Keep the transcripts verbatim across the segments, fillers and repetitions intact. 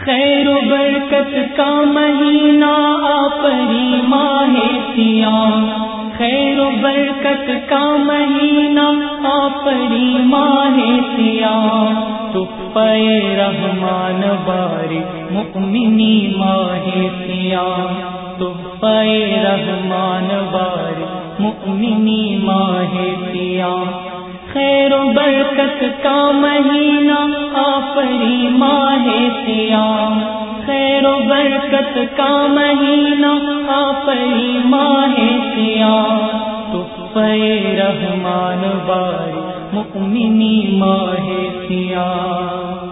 خیر و برکت کا مہینہ آفری ماہ سیام، خیر و برکت کا مہینہ آفری ماہ سیام، تحفہ رحمان باری مؤمنی ماہ سیام، تحفہ رحمان باری مؤمنی ماہ سیام، خیر و برکت کا مہینہ آفری ماہ سیام، خیر و برکت کا مہینہ آفری ماہ سیام، تحفہ رحمان باری مؤمنی ماہ سیام۔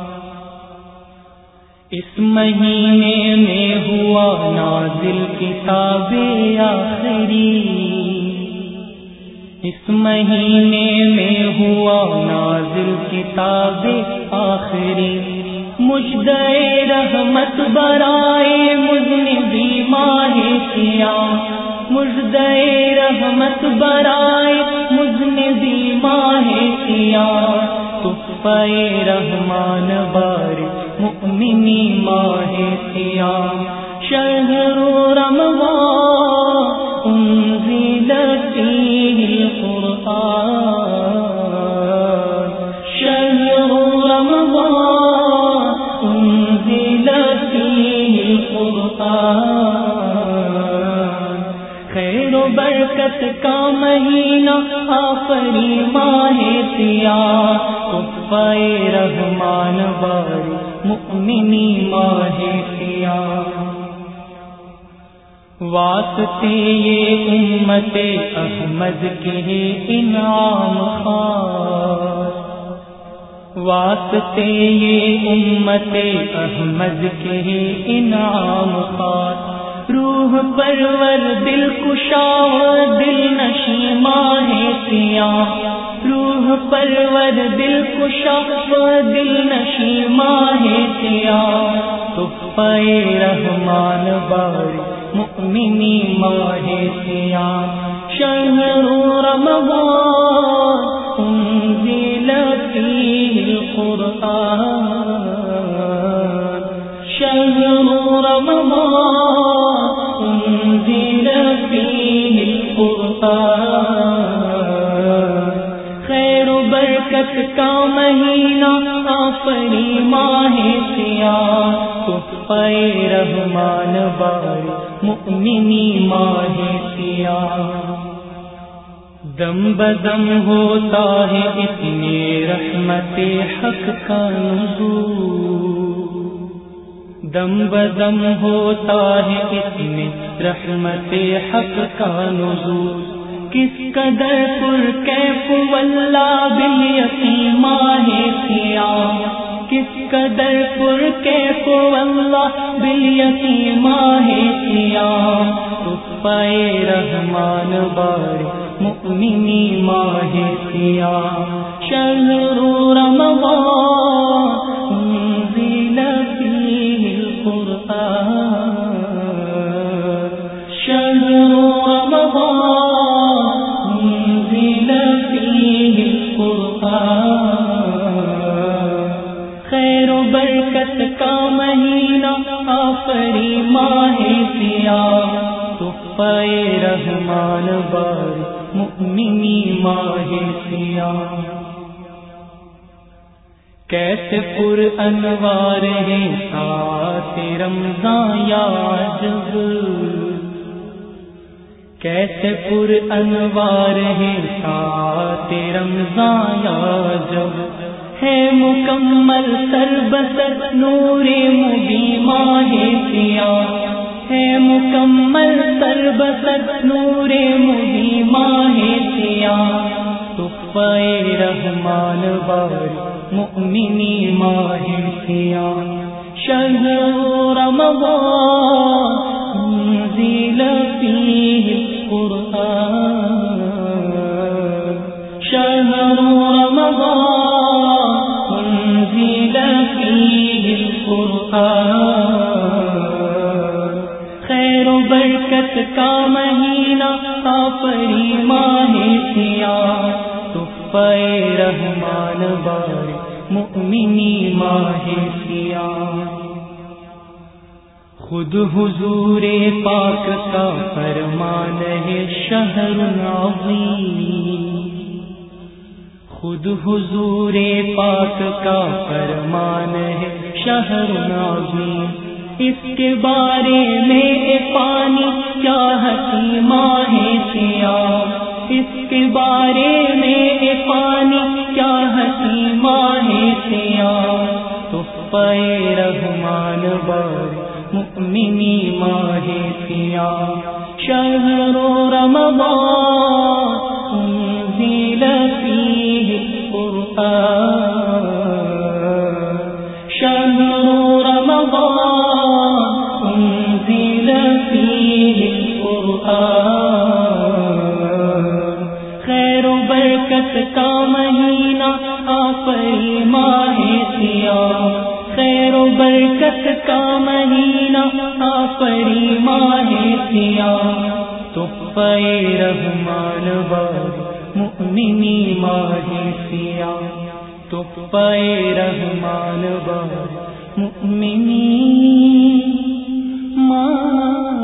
اس مہینے میں ہوا نازل کتاب آخری، اس مہینے میں ہوا نازل کتاب آخری، مژدۂ رحمت برائے مذنبی ماہ سیام، مژدۂ رحمت برائے مذنبی ماہ سیام، تحفہ رحمان باری مؤمنی ماہ سیام، شہر رمضان انزل فیہ القرآن، شہر رمضان انزل فیہ القرآن، خیر و برکت کا مہینہ آفری ماہ سیام، تحفہ رحمان باری مؤمنی ماہ سیام، واسطے یہ امت احمد کے انعام خاص، واسطے یہ امت احمد کے انعام خاص، روح پرور دل کشا دل نشیں ماہ سیام، روح پرور دل کشا دل نشیں ماہ سیام، تحفہ رحمان باری مؤمنی ماہ سیام، شہر رمضان انزل فیہ القرآن، شہر رمضان انزل فیہ القرآن، خیر و برکت کا مہینہ آفری ماہ سیام، تحفہ رحمان باری مؤمنی ماہ سیام، دم بدم ہوتا ہے اس میں رحمت حق کا نزول، دم بدم ہوتا ہے اس میں رحمت حق کا نزول، کس قدر پرکیف واللہ بالیقین ماہ سیام، کس قدر پرکیف واللہ بالیقین ماہ سیام، تحفہ رحمان باری مؤمنی ماہ سیام، شہر رمضان انزل فیہ القرآن، شہر رمضان انزل فیہ القرآن، خیر و برکت کا مہینہ آفری ماہ سیام، تحفہ رحمان باری مؤمنی ماہ سیام، کیسے پر انوار ہے ساتھ رمضان یا عجب، کیسے پر انوار ہے ساتھ رمضان یا عجب، ہے مکمل سر بسر نور مبین ماہ سیام، ہے مکمل سر بسر نور مبین ماہ سیام، تحفہ رحمان باری مؤمنی ماہ سیام، شہر رمضان انزل فیہ القرآن، شہر رمضان انزل فیہ القرآن، خیر و برکت کا مہینہ آفری ماہ سیام، تحفہ رحمان باری مؤمنی ماہ سیام، خود حضور پاک کا فرمان ہے شہر عظیم، خود حضور پاک کا فرمان ہے شہر عظیم، اس کے بارے میں پانی کیا ہنسی ماہ سیاہ، اس کے بارے میں پانی کیا ہنسی ماہ سیاہ، تحفہ رحمان بار مؤمنی ماہ سیاہ، شہر رمضان انزل فیہ القرآن، شہر رمضان انزل فیہ القرآن، خیر و برکت کا مہینہ آفری ماہ سیاہ، خیر و برکت کا مہینہ آفری ماہ سیاہ، تحفہ رحمان بار مؤمنی ماہ سیاہ، تحفہ رحمان بار مؤمنی ماہ